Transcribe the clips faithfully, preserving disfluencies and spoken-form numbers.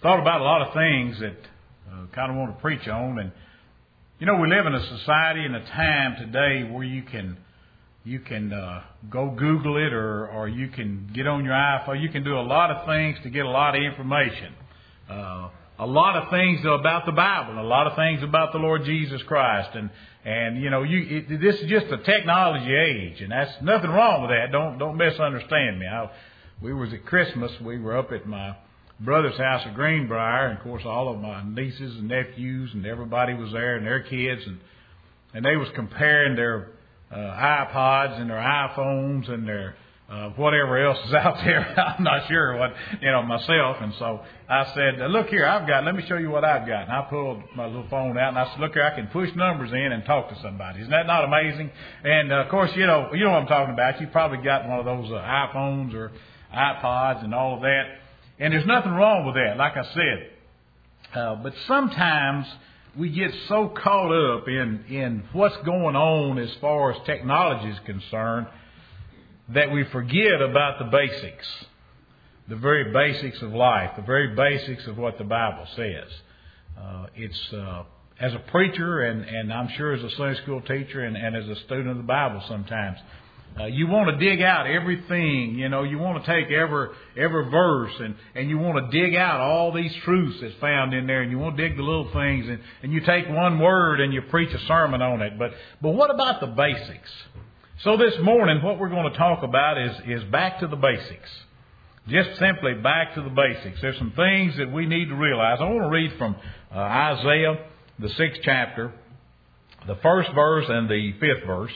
thought about a lot of things that uh, kind of want to preach on. And, you know, we live in a society and a time today where you can you can uh, go Google it or, or you can get on your iPhone. You can do a lot of things to get a lot of information. Uh, a lot of things about the Bible, a lot of things about the Lord Jesus Christ. And, and you know, you it, this is just a technology age, and that's nothing wrong with that. Don't don't misunderstand me. I, we was at Christmas. We were up at my brother's house at Greenbrier, and of course all of my nieces and nephews and everybody was there and their kids, and and they was comparing their uh, iPods and their iPhones and their uh, whatever else is out there. I'm not sure what, you know, myself. And so I said, look here, I've got, let me show you what I've got. And I pulled my little phone out and I said, look here, I can push numbers in and talk to somebody. Isn't that not amazing? And uh, of course, you know, you know what I'm talking about. You've probably got one of those uh, iPhones or iPods and all of that. And there's nothing wrong with that, like I said. Uh, but sometimes we get so caught up in, in what's going on as far as technology is concerned that we forget about the basics, the very basics of life, the very basics of what the Bible says. Uh, it's uh, as a preacher and, and I'm sure as a Sunday school teacher and, and as a student of the Bible sometimes, Uh, you want to dig out everything, you know, you want to take every every verse and, and you want to dig out all these truths that's found in there, and you want to dig the little things, and, and you take one word and you preach a sermon on it. But but what about the basics? So this morning what we're going to talk about is, is back to the basics. Just simply back to the basics. There's some things that we need to realize. I want to read from uh, Isaiah, the sixth chapter, the first verse and the fifth verse.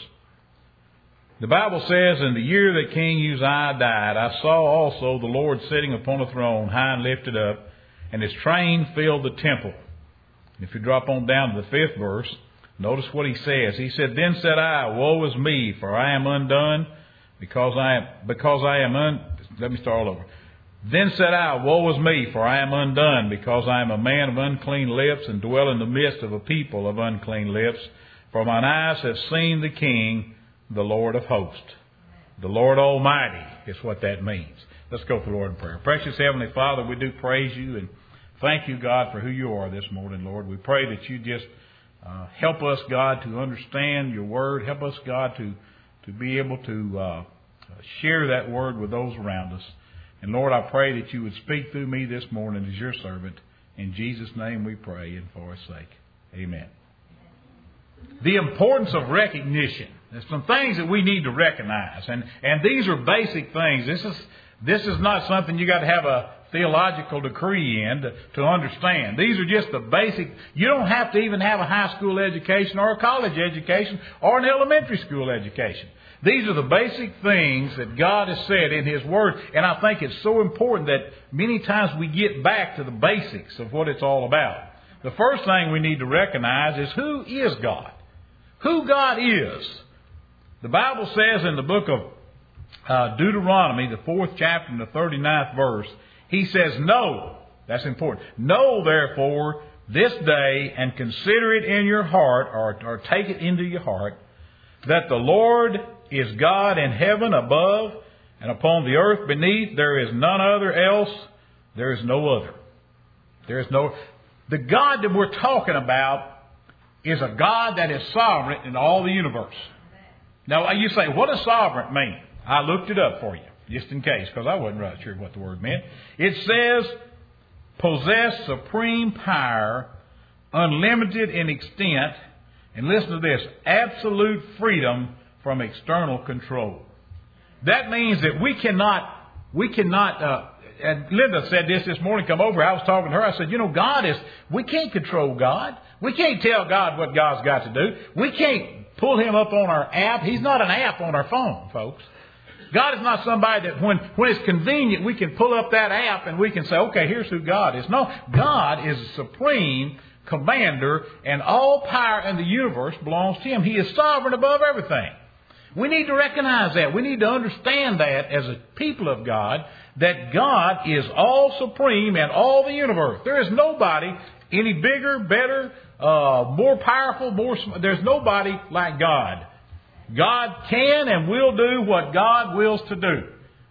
The Bible says, in the year that King Uzziah died, I saw also the Lord sitting upon a throne, high and lifted up, and his train filled the temple. If you drop on down to the fifth verse, notice what he says. He said, Then said I, Woe is me, for I am undone, because I am, because I am un... Let me start all over. Then said I, Woe is me, for I am undone, because I am a man of unclean lips, and dwell in the midst of a people of unclean lips. For mine eyes have seen the King, the Lord of hosts. The Lord Almighty is what that means. Let's go to the Lord in prayer. Precious Heavenly Father, we do praise you and thank you, God, for who you are this morning, Lord. We pray that you just uh, help us, God, to understand your word. Help us, God, to, to be able to uh, share that word with those around us. And Lord, I pray that you would speak through me this morning as your servant. In Jesus' name we pray and for his sake. Amen. The importance of recognition. There's some things that we need to recognize, and, and these are basic things. This is this is not something you got to have a theological degree in to, to understand. These are just the basic. You don't have to even have a high school education or a college education or an elementary school education. These are the basic things that God has said in His Word, and I think it's so important that many times we get back to the basics of what it's all about. The first thing we need to recognize is who is God. Who God is. The Bible says in the book of uh, Deuteronomy, the fourth chapter and the thirty-ninth verse, He says, Know, that's important, know therefore this day and consider it in your heart, or, or take it into your heart, that the Lord is God in heaven above, and upon the earth beneath there is none other else, there is no other. There is no... The God that we're talking about is a God that is sovereign in all the universe. Now, you say, what does sovereign mean? I looked it up for you, just in case, because I wasn't right sure what the word meant. It says, possess supreme power, unlimited in extent, and listen to this, absolute freedom from external control. That means that we cannot, we cannot, uh, and Linda said this this morning, come over, I was talking to her, I said, you know, God is, we can't control God. We can't tell God what God's got to do. We can't pull Him up on our app. He's not an app on our phone, folks. God is not somebody that when, when it's convenient, we can pull up that app and we can say, okay, here's who God is. No, God is a supreme commander, and all power in the universe belongs to Him. He is sovereign above everything. We need to recognize that. We need to understand that as a people of God, that God is all supreme in all the universe. There is nobody any bigger, better, uh, more powerful, more. There's nobody like God. God can and will do what God wills to do.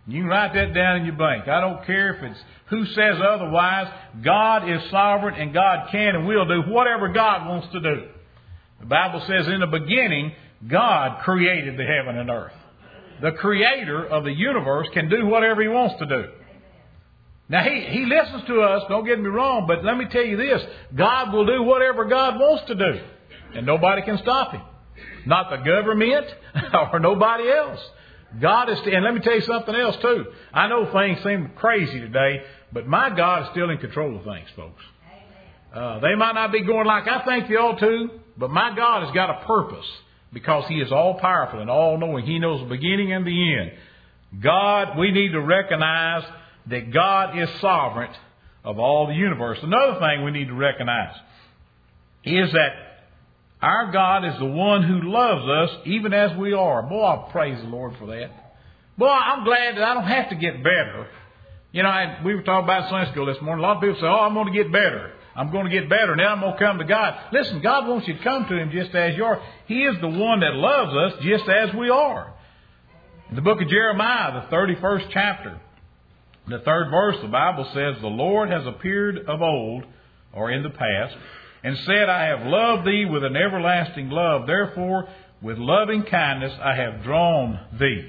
You can write that down in your bank. I don't care if it's who says otherwise. God is sovereign, and God can and will do whatever God wants to do. The Bible says in the beginning, God created the heaven and earth. The creator of the universe can do whatever he wants to do. Now, he, he listens to us, don't get me wrong, but let me tell you this. God will do whatever God wants to do, and nobody can stop him. Not the government or nobody else. God is, and let me tell you something else too. I know things seem crazy today, but my God is still in control of things, folks. Uh, they might not be going like I think they ought to, but my God has got a purpose because He is all powerful and all knowing. He knows the beginning and the end. God, we need to recognize that God is sovereign of all the universe. Another thing we need to recognize is that our God is the one who loves us even as we are. Boy, I praise the Lord for that. Boy, I'm glad that I don't have to get better. You know, I, we were talking about Sunday school this morning. A lot of people say, oh, I'm going to get better. I'm going to get better. Now I'm going to come to God. Listen, God wants you to come to Him just as you are. He is the one that loves us just as we are. In the book of Jeremiah, the thirty-first chapter, the third verse, the Bible says, the Lord has appeared of old, or in the past, and said, I have loved thee with an everlasting love. Therefore, with loving kindness I have drawn thee.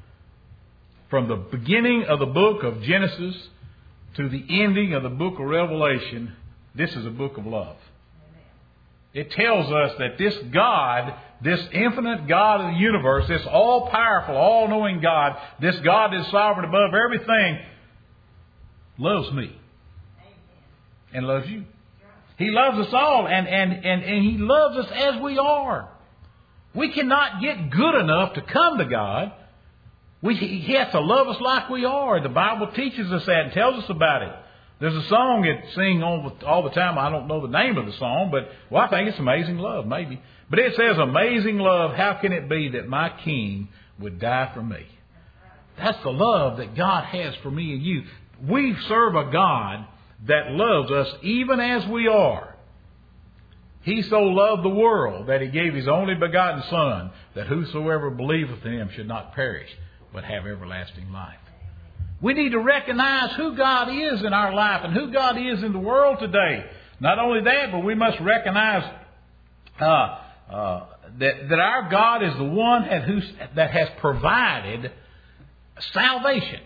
From the beginning of the book of Genesis to the ending of the book of Revelation, this is a book of love. It tells us that this God, this infinite God of the universe, this all-powerful, all-knowing God, this God that is sovereign above everything, loves me and loves you. He loves us all, and, and, and, and He loves us as we are. We cannot get good enough to come to God. We, he has to love us like we are. The Bible teaches us that and tells us about it. There's a song that sing all, all the time. I don't know the name of the song, but well, I think it's Amazing Love, maybe. But it says, amazing love, how can it be that my King would die for me? That's the love that God has for me and you. We serve a God that loves us even as we are. He so loved the world that He gave His only begotten Son, that whosoever believeth in Him should not perish, but have everlasting life. We need to recognize who God is in our life and who God is in the world today. Not only that, but we must recognize uh, uh, that, that our God is the one that, who's, that has provided salvation.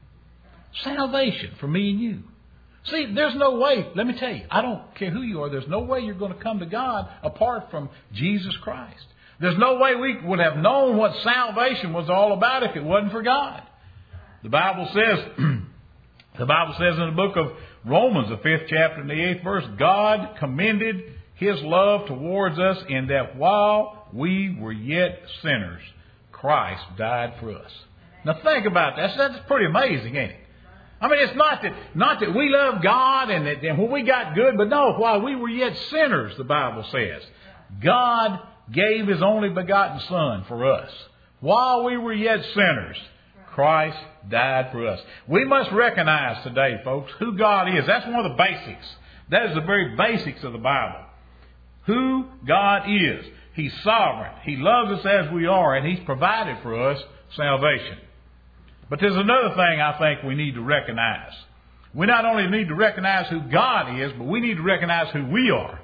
Salvation for me and you. See, there's no way, let me tell you, I don't care who you are, there's no way you're going to come to God apart from Jesus Christ. There's no way we would have known what salvation was all about if it wasn't for God. The Bible says, the Bible says in the book of Romans, the fifth chapter and the eighth verse, God commended His love towards us in that while we were yet sinners, Christ died for us. Now think about that. That's, that's pretty amazing, ain't it? I mean, it's not that not that we love God and that and when we got good, but no, while we were yet sinners, the Bible says, God gave His only begotten Son for us. While we were yet sinners, Christ died for us. We must recognize today, folks, who God is. That's one of the basics. That is the very basics of the Bible. Who God is. He's sovereign. He loves us as we are, and He's provided for us salvation. But there's another thing I think we need to recognize. We not only need to recognize who God is, but we need to recognize who we are.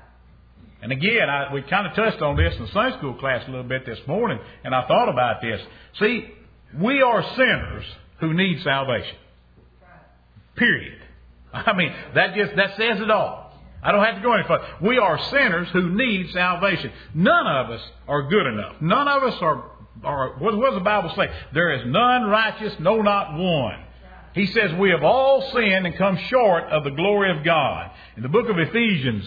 And again, I, we kind of touched on this in the Sunday school class a little bit this morning, and I thought about this. See, we are sinners who need salvation. Period. I mean, that just that says it all. I don't have to go any further. We are sinners who need salvation. None of us are good enough. None of us are, are what does the Bible say? There is none righteous, no, not one. He says we have all sinned and come short of the glory of God. In the book of Ephesians,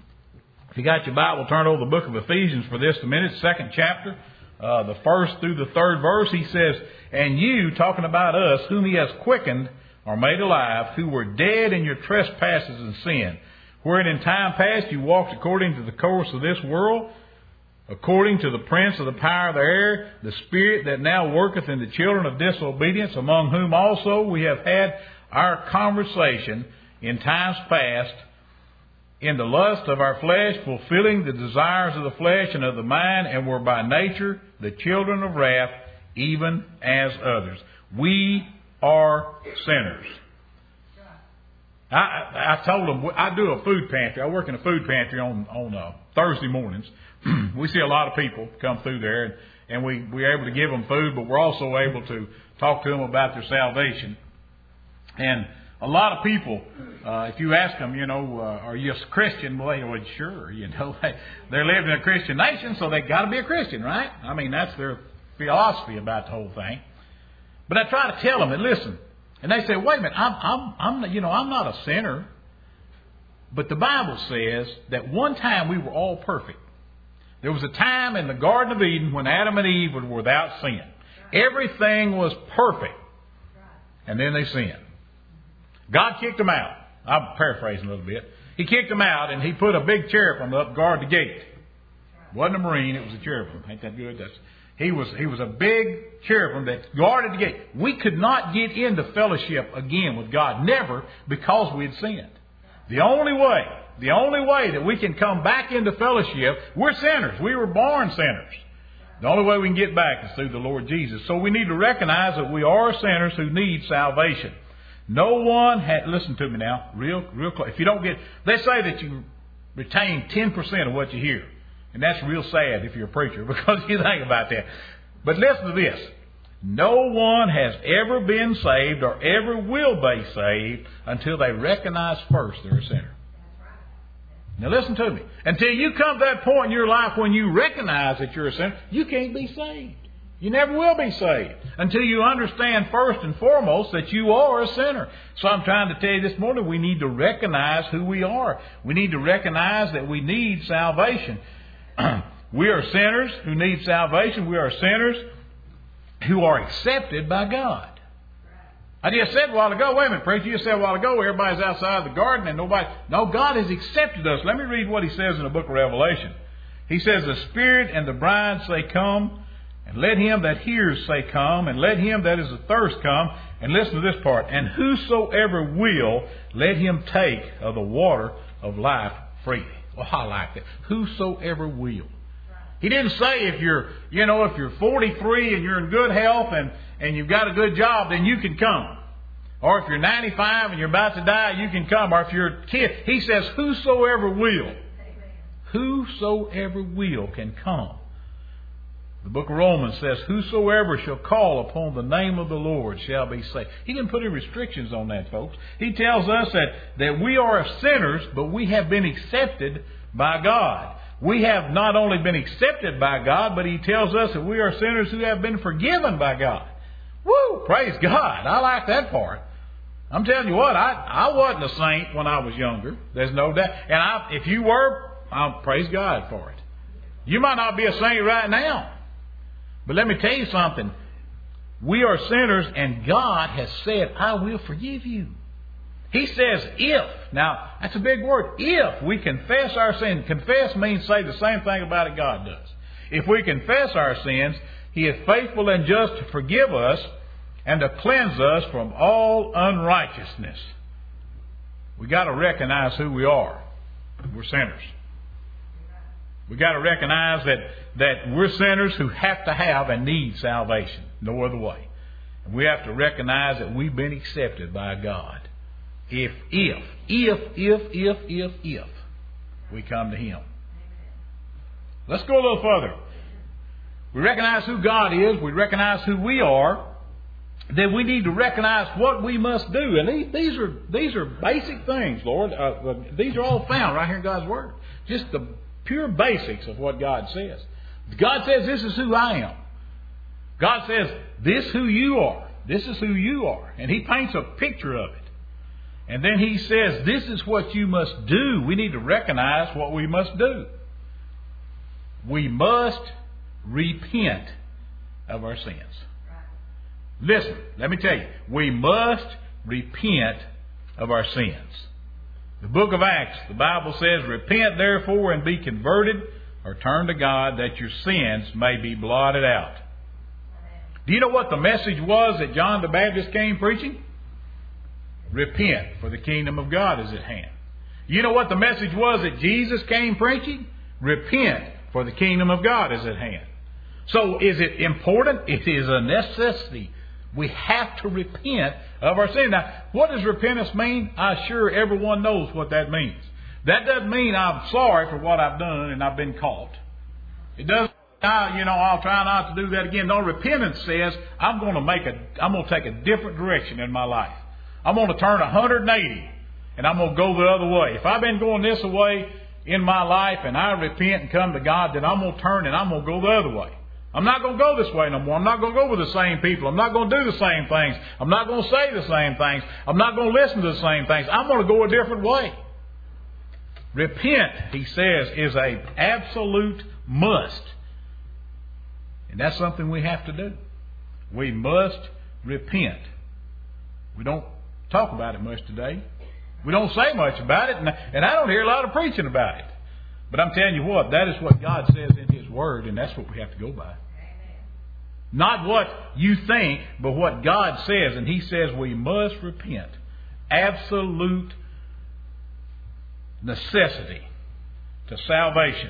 if you got your Bible, turn over the book of Ephesians for this a minute, second chapter, uh, the first through the third verse. He says, and you, talking about us, whom He has quickened or made alive, who were dead in your trespasses and sin, wherein in time past you walked according to the course of this world, according to the prince of the power of the air, the spirit that now worketh in the children of disobedience, among whom also we have had our conversation in times past, in the lust of our flesh, fulfilling the desires of the flesh and of the mind, and were by nature the children of wrath, even as others. We are sinners. I, I, I told them, I do a food pantry. I work in a food pantry on, on uh, Thursday mornings. We see a lot of people come through there, and, and we, we're able to give them food, but we're also able to talk to them about their salvation. And a lot of people, uh, if you ask them, you know, uh, are you a Christian? Well, they would, sure. You know, they, they're living in a Christian nation, so they got to be a Christian, right? I mean, that's their philosophy about the whole thing. But I try to tell them, and listen, and they say, wait a minute, I'm, I'm, I'm, you know, I'm not a sinner. But the Bible says that one time we were all perfect. There was a time in the Garden of Eden when Adam and Eve were without sin. Everything was perfect. And then they sinned. God kicked them out. I'm paraphrasing a little bit. He kicked them out, and He put a big cherubim up guard the gate. It wasn't a marine, it was a cherubim. Ain't that good? That's, he was he was a big cherubim that guarded the gate. We could not get into fellowship again with God. Never, because we had sinned. The only way, the only way that we can come back into fellowship, we're sinners. We were born sinners. The only way we can get back is through the Lord Jesus. So we need to recognize that we are sinners who need salvation. No one had, listen to me now, real, real close. If you don't get, they say that you retain ten percent of what you hear. And that's real sad if you're a preacher, because you think about that. But listen to this. No one has ever been saved or ever will be saved until they recognize first they're a sinner. Now listen to me. Until you come to that point in your life when you recognize that you're a sinner, you can't be saved. You never will be saved until you understand first and foremost that you are a sinner. So I'm trying to tell you this morning, we need to recognize who we are. We need to recognize that we need salvation. We are sinners who need salvation. We are sinners who are accepted by God. I just said a while ago, wait a minute, preacher, you said a while ago, everybody's outside the garden and nobody... No, God has accepted us. Let me read what He says in the book of Revelation. He says, the Spirit and the bride say, come, and let him that hears say, come, and let him that is athirst come. And listen to this part. And whosoever will, let him take of the water of life freely. Well, I like that. Whosoever will. He didn't say if you're, you know, if you're forty-three and you're in good health and, and you've got a good job, then you can come. Or if you're ninety-five and you're about to die, you can come. Or if you're a kid, He says, whosoever will. Amen. Whosoever will can come. The book of Romans says, whosoever shall call upon the name of the Lord shall be saved. He didn't put any restrictions on that, folks. He tells us that, that we are sinners, but we have been accepted by God. We have not only been accepted by God, but He tells us that we are sinners who have been forgiven by God. Woo! Praise God. I like that part. I'm telling you what, I, I wasn't a saint when I was younger. There's no doubt. And I, if you were, I'll praise God for it. You might not be a saint right now. But let me tell you something. We are sinners, and God has said, I will forgive you. He says, if. Now, that's a big word. If we confess our sin. Confess means say the same thing about it God does. If we confess our sins, He is faithful and just to forgive us and to cleanse us from all unrighteousness. We got to recognize who we are. We're sinners. We got to recognize that, that we're sinners who have to have and need salvation. No other way. And we have to recognize that we've been accepted by God. If, if, if, if, if, if, if we come to Him. Let's go a little further. We recognize who God is. We recognize who we are. Then we need to recognize what we must do. And these, these are these are basic things, Lord. Uh, these are all found right here in God's Word. Just the pure basics of what God says. God says, this is who I am. God says, this is who you are. This is who you are. And He paints a picture of it. And then He says, this is what you must do. We need to recognize what we must do. We must repent of our sins. Listen, let me tell you. We must repent of our sins. The book of Acts, the Bible says, repent therefore and be converted or turn to God that your sins may be blotted out. Do you know what the message was that John the Baptist came preaching? Repent, for the kingdom of God is at hand. You know what the message was that Jesus came preaching? Repent, for the kingdom of God is at hand. So is it important? It is a necessity. We have to repent of our sin. Now, what does repentance mean? I'm sure everyone knows what that means. That doesn't mean I'm sorry for what I've done and I've been caught. It doesn't. I, you know, I'll try not to do that again. No, repentance says I'm going to make a, I'm going to take a different direction in my life. I'm going to turn one hundred eighty and I'm going to go the other way. If I've been going this way in my life and I repent and come to God, then I'm going to turn and I'm going to go the other way. I'm not going to go this way no more. I'm not going to go with the same people. I'm not going to do the same things. I'm not going to say the same things. I'm not going to listen to the same things. I'm going to go a different way. Repent, he says, is a absolute must. And that's something we have to do. We must repent. We don't talk about it much today. We don't say much about it, and, and I don't hear a lot of preaching about it. But I'm telling you what, that is what God says in His Word, and that's what we have to go by. Not what you think, but what God says. And He says we must repent. Absolute necessity to salvation.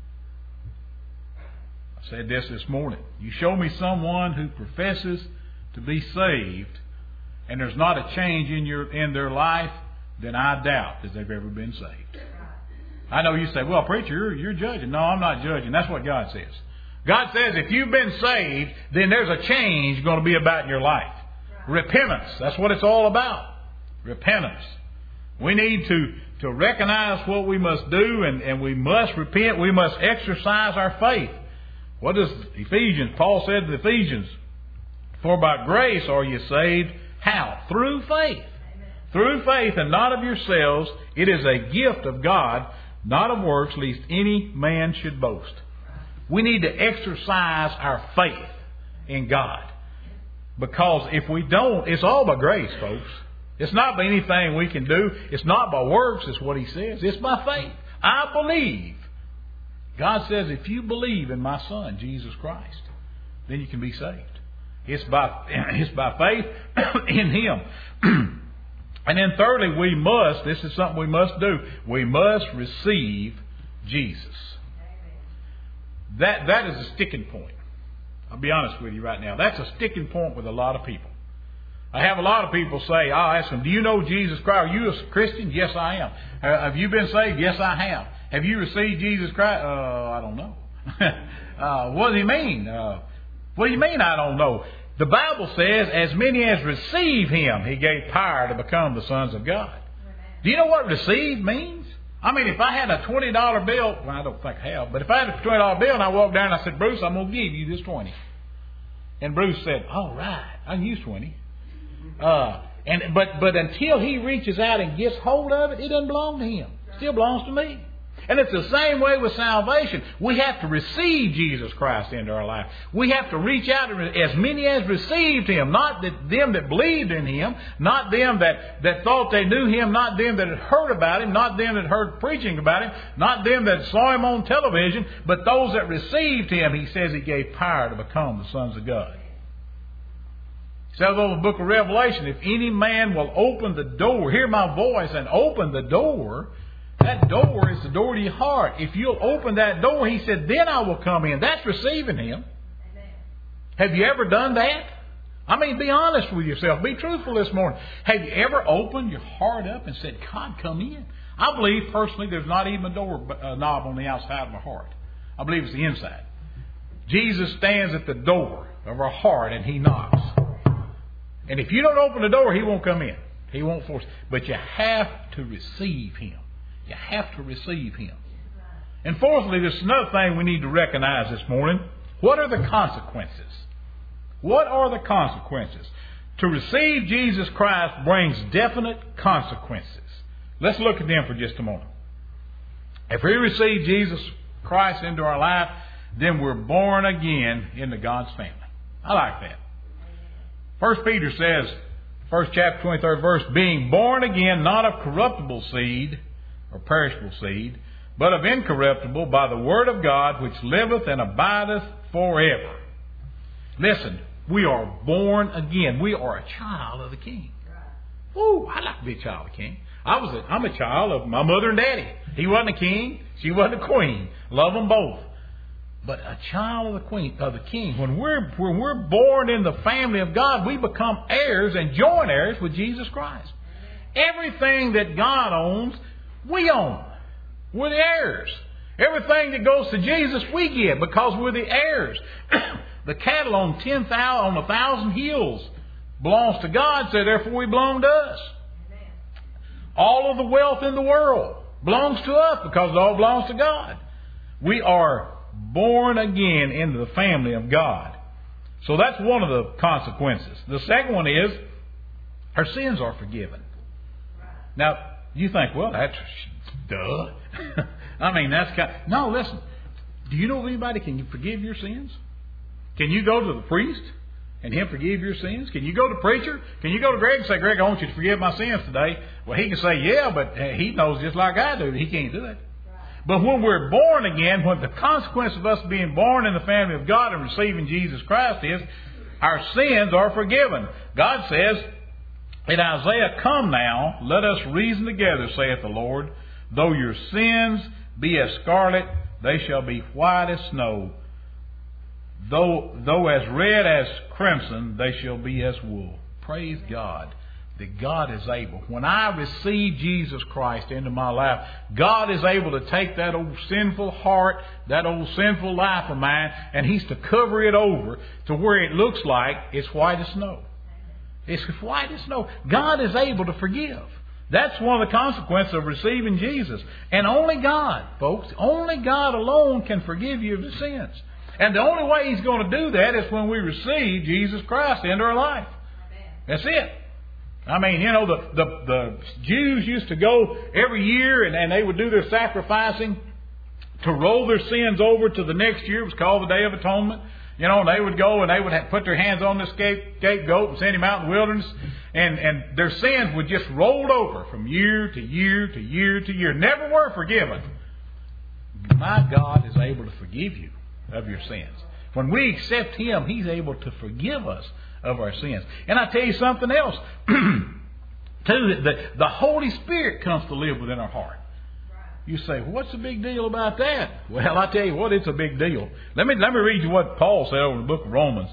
I said this this morning. You show me someone who professes to be saved and there's not a change in your in their life, then I doubt that they've ever been saved. I know you say, well, preacher, you're, you're judging. No, I'm not judging. That's what God says. God says if you've been saved, then there's a change going to be about in your life. Repentance. That's what it's all about. Repentance. We need to, to recognize what we must do, and, and we must repent. We must exercise our faith. What does Ephesians, Paul said to the Ephesians, for by grace are you saved. How? Through faith. Amen. Through faith and not of yourselves. It is a gift of God, not of works, lest any man should boast. We need to exercise our faith in God. Because if we don't, it's all by grace, folks. It's not by anything we can do. It's not by works, is what he says. It's by faith. I believe. God says if you believe in my Son, Jesus Christ, then you can be saved. It's by, it's by faith in Him. And then thirdly, we must, this is something we must do, we must receive Jesus. That, that is a sticking point. I'll be honest with you right now. That's a sticking point with a lot of people. I have a lot of people say, I'll ask them, do you know Jesus Christ? Are you a Christian? Yes, I am. Uh, have you been saved? Yes, I have. Have you received Jesus Christ? Uh, I don't know. uh, what does he mean? Uh, what do you mean I don't know? The Bible says, as many as receive Him, He gave power to become the sons of God. Do you know what receive means? I mean, if I had a twenty dollar bill, well, I don't think I have, but if I had a twenty dollar bill and I walked down and I said, Bruce, I'm going to give you this twenty. And Bruce said, all right, I can use twenty. Uh, and but but until he reaches out and gets hold of it, it doesn't belong to him. It still belongs to me. And it's the same way with salvation. We have to receive Jesus Christ into our life. We have to reach out to as many as received Him. Not that them that believed in Him. Not them that, that thought they knew Him. Not them that had heard about Him. Not them that heard preaching about Him. Not them that saw Him on television. But those that received Him, He says He gave power to become the sons of God. He says over the book of Revelation, if any man will open the door, hear my voice and open the door, that door is the door to your heart. If you'll open that door, He said, then I will come in. That's receiving Him. Amen. Have you ever done that? I mean, be honest with yourself. Be truthful this morning. Have you ever opened your heart up and said, God, come in? I believe personally there's not even a door a knob on the outside of my heart. I believe it's the inside. Jesus stands at the door of our heart and He knocks. And if you don't open the door, He won't come in. He won't force. But you have to receive Him. You have to receive Him. And fourthly, there's another thing we need to recognize this morning. What are the consequences? What are the consequences? To receive Jesus Christ brings definite consequences. Let's look at them for just a moment. If we receive Jesus Christ into our life, then we're born again into God's family. I like that. First Peter says, first chapter, twenty-third verse, being born again, not of corruptible seed, or perishable seed, but of incorruptible by the word of God, which liveth and abideth forever. Listen, we are born again. We are a child of the King. Ooh, I like to be a child of the King. I was a, I'm a child of my mother and daddy. He wasn't a king. She wasn't a queen. Love them both. but a child of the queen, of the King. When we're, when we're born in the family of God, we become heirs and joint heirs with Jesus Christ. Everything that God owns, we own. We're the heirs. Everything that goes to Jesus, we get because we're the heirs. The cattle on ten thousand, on a thousand hills belongs to God, so therefore we belong to us. All of the wealth in the world belongs to us because it all belongs to God. We are born again into the family of God. So that's one of the consequences. The second one is our sins are forgiven. Now, you think, well, that's duh. I mean, that's kind of, no, listen. Do you know of anybody can forgive your sins? Can you go to the priest and him forgive your sins? Can you go to the preacher? Can you go to Greg and say, Greg, I want you to forgive my sins today? Well, he can say, yeah, but he knows just like I do. He can't do it. But when we're born again, when the consequence of us being born in the family of God and receiving Jesus Christ is, our sins are forgiven. God says in Isaiah, come now, let us reason together, saith the Lord. Though your sins be as scarlet, they shall be white as snow. Though, though as red as crimson, they shall be as wool. Praise God that God is able. When I receive Jesus Christ into my life, God is able to take that old sinful heart, that old sinful life of mine, and He's to cover it over to where it looks like it's white as snow. It's white as snow. God is able to forgive. That's one of the consequences of receiving Jesus. And only God, folks, only God alone can forgive you of the sins. And the only way He's going to do that is when we receive Jesus Christ into our life. That's it. I mean, you know, the, the, the Jews used to go every year and, and they would do their sacrificing to roll their sins over to the next year. It was called the Day of Atonement. You know, and they would go and they would have, put their hands on the scapegoat and send him out in the wilderness. And, and their sins would just roll over from year to year to year to year. Never were forgiven. My God is able to forgive you of your sins. When we accept Him, He's able to forgive us of our sins. And I tell you something else. Too, the, the Holy Spirit comes to live within our heart. You say, well, what's the big deal about that? Well, I tell you what, it's a big deal. Let me let me read you what Paul said over in the book of Romans.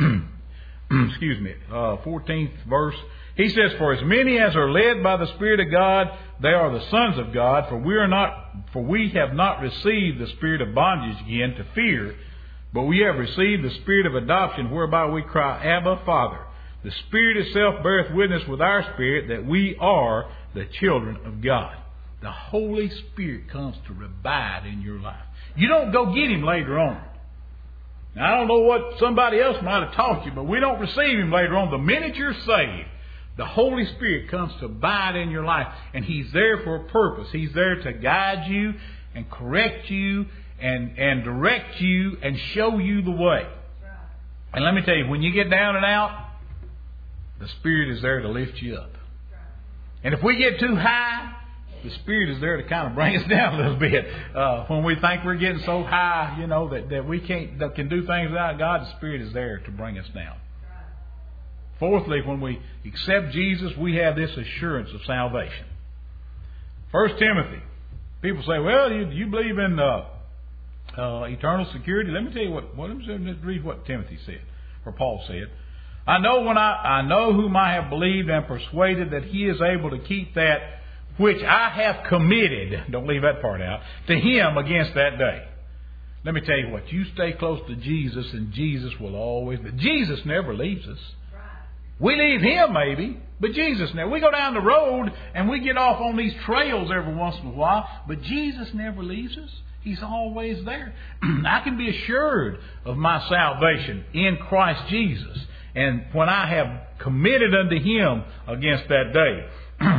Excuse me, uh, fourteenth verse. He says, for as many as are led by the Spirit of God, they are the sons of God. For we are not, for we have not received the spirit of bondage again to fear, but we have received the spirit of adoption, whereby we cry, Abba, Father. The Spirit itself beareth witness with our spirit that we are the children of God. The Holy Spirit comes to abide in your life. You don't go get Him later on. Now, I don't know what somebody else might have taught you, but we don't receive Him later on. The minute you're saved, the Holy Spirit comes to abide in your life. And He's there for a purpose. He's there to guide you and correct you and, and direct you and show you the way. And let me tell you, when you get down and out, the Spirit is there to lift you up. And if we get too high, the Spirit is there to kind of bring us down a little bit. Uh, when we think we're getting so high, you know, that, that we can't that can do things without God, the Spirit is there to bring us down. Fourthly, when we accept Jesus, we have this assurance of salvation. First Timothy. People say, well, you, you believe in uh, uh, eternal security. Let me tell you what, what, let me read what Timothy said, or Paul said. I know when I, I know whom I have believed and persuaded that He is able to keep that which I have committed, don't leave that part out, to Him against that day. Let me tell you what, you stay close to Jesus and Jesus will always be. Jesus never leaves us. We leave Him maybe, but Jesus never. We go down the road and we get off on these trails every once in a while, but Jesus never leaves us. He's always there. I can be assured of my salvation in Christ Jesus. And when I have committed unto Him against that day.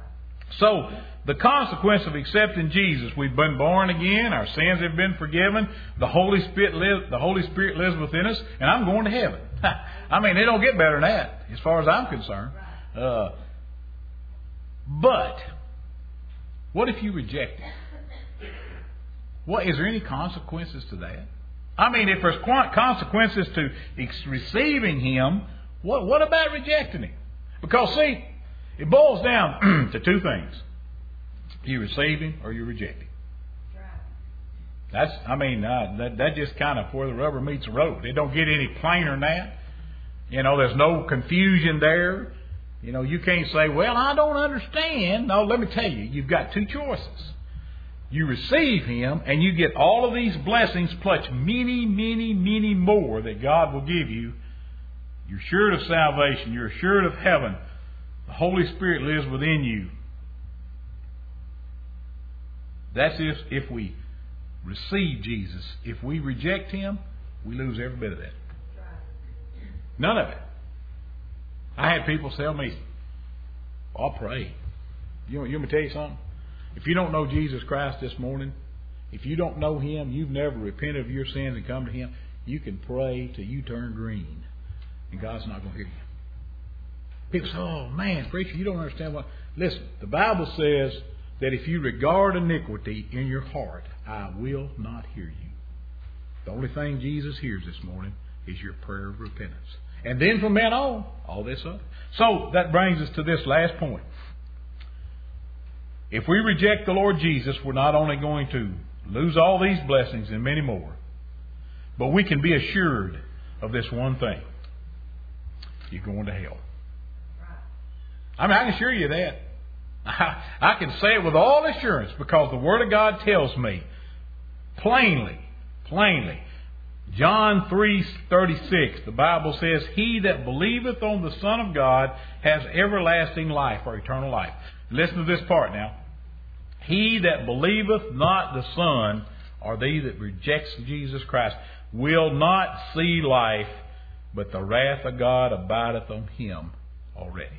So, the consequence of accepting Jesus, we've been born again, our sins have been forgiven, the Holy Spirit lives, the Holy Spirit lives within us, and I'm going to heaven. I mean, it don't get better than that, as far as I'm concerned. Uh, but, what if you reject Him? What, is there any consequences to that? I mean, if there's consequences to receiving Him, what, what about rejecting Him? Because, see, it boils down to two things. You receive Him or you reject Him. That's, I mean, uh, that, that just kind of where the rubber meets the road. It don't get any plainer than that. You know, there's no confusion there. You know, you can't say, well, I don't understand. No, let me tell you, you've got two choices. You receive Him and you get all of these blessings plus many, many, many more that God will give you. You're assured of salvation. You're assured of heaven. The Holy Spirit lives within you. That's if, if we receive Jesus. If we reject Him, we lose every bit of that. None of it. I had people tell me, I'll pray. You know, you want me to tell you something? If you don't know Jesus Christ this morning, if you don't know Him, you've never repented of your sins and come to Him, you can pray till you turn green. And God's not going to hear you. People say, oh man, preacher, you don't understand what... Listen, the Bible says that if you regard iniquity in your heart, I will not hear you. The only thing Jesus hears this morning is your prayer of repentance. And then from then on, all this other. So that brings us to this last point. If we reject the Lord Jesus, we're not only going to lose all these blessings and many more, but we can be assured of this one thing. You're going to hell. I mean, I can assure you that. I, I can say it with all assurance because the Word of God tells me plainly, plainly, John three thirty-six, the Bible says, He that believeth on the Son of God has everlasting life or eternal life. Listen to this part now. He that believeth not the Son, or they that rejects Jesus Christ, will not see life, but the wrath of God abideth on him already.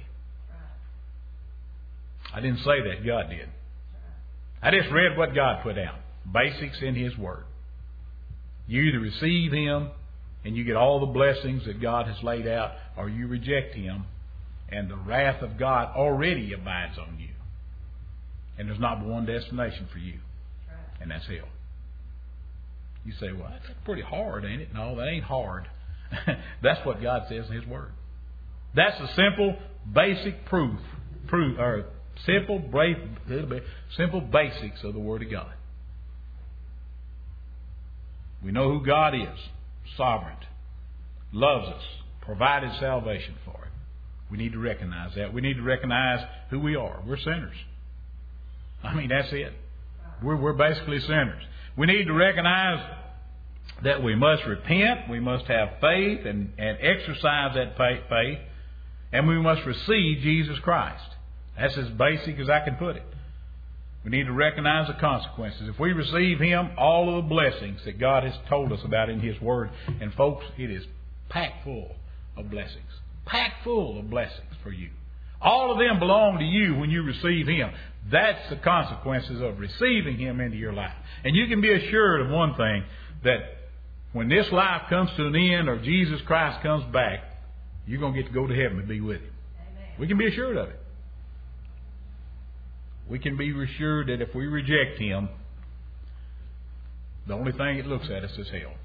I didn't say that, God did. I just read what God put out. Basics in His Word. You either receive Him and you get all the blessings that God has laid out, or you reject Him and the wrath of God already abides on you. And there's not one destination for you. And that's hell. You say, well, that's pretty hard, ain't it? No, that ain't hard. That's what God says in His Word. That's the simple, basic proof, proof or simple, brave, simple basics of the Word of God. We know who God is, sovereign, loves us, provided salvation for it. We need to recognize that. We need to recognize who we are. We're sinners. I mean, that's it. We're, we're basically sinners. We need to recognize that we must repent, we must have faith and, and exercise that faith, and we must receive Jesus Christ. That's as basic as I can put it. We need to recognize the consequences. If we receive Him, all of the blessings that God has told us about in His Word, and folks, it is packed full of blessings. Packed full of blessings for you. All of them belong to you when you receive Him. That's the consequences of receiving Him into your life. And you can be assured of one thing, that when this life comes to an end or Jesus Christ comes back, you're going to get to go to heaven and be with Him. Amen. We can be assured of it. We can be assured that if we reject Him, the only thing it looks at us is hell.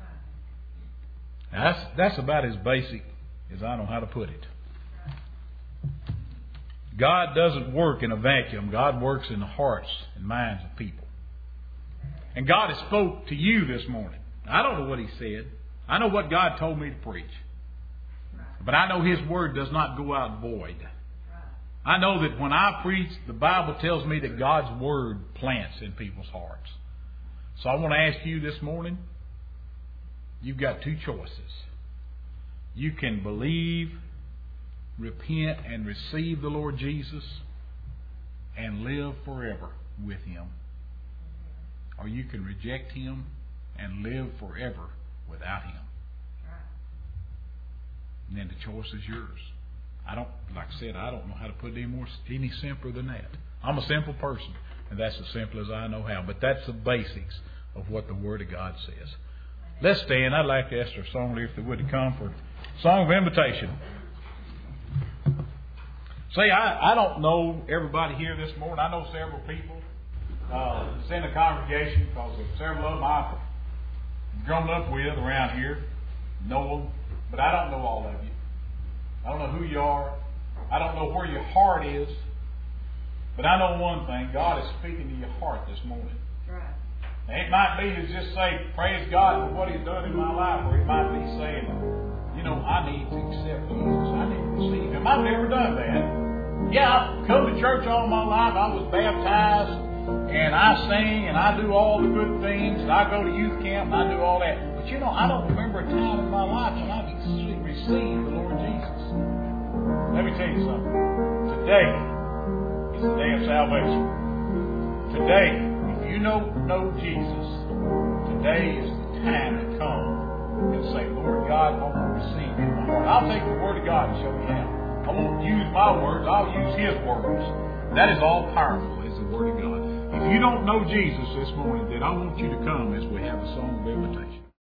Now that's, that's about as basic as I know how to put it. God doesn't work in a vacuum. God works in the hearts and minds of people. And God has spoke to you this morning. I don't know what He said. I know what God told me to preach. But I know His Word does not go out void. I know that when I preach, the Bible tells me that God's Word plants in people's hearts. So I want to ask you this morning, you've got two choices. You can believe, repent, and receive the Lord Jesus and live forever with Him. Or you can reject Him and live forever without Him. And then the choice is yours. I don't, like I said, I don't know how to put it any more, any simpler than that. I'm a simple person, and that's as simple as I know how. But that's the basics of what the Word of God says. Let's stand. I'd like to ask our song leader if they would come for a song of invitation. Say, I, I don't know everybody here this morning. I know several people uh, that's in the congregation because of several of them I've grown up with around here, know them, but I don't know all of you. I don't know who you are. I don't know where your heart is. But I know one thing. God is speaking to your heart this morning. Right. It might be to just say, praise God for what He's done in my life, or it might be saying, you know, I need to accept Jesus. I need to receive Him. I've never done that. Yeah, I've come to church all my life. I was baptized, and I sing, and I do all the good things, and I go to youth camp, and I do all that. But you know, I don't remember a time in my life when I've received the Lord Jesus. Let me tell you something. Today is the day of salvation. Today, if you don't know Jesus, today is the time to come and say, Lord God, I want to receive you in my heart. I'll take the Word of God and show you how. I won't use my words, I'll use His words. That is all powerful, is the Word of God. If you don't know Jesus this morning, then I want you to come as we have a song of invitation.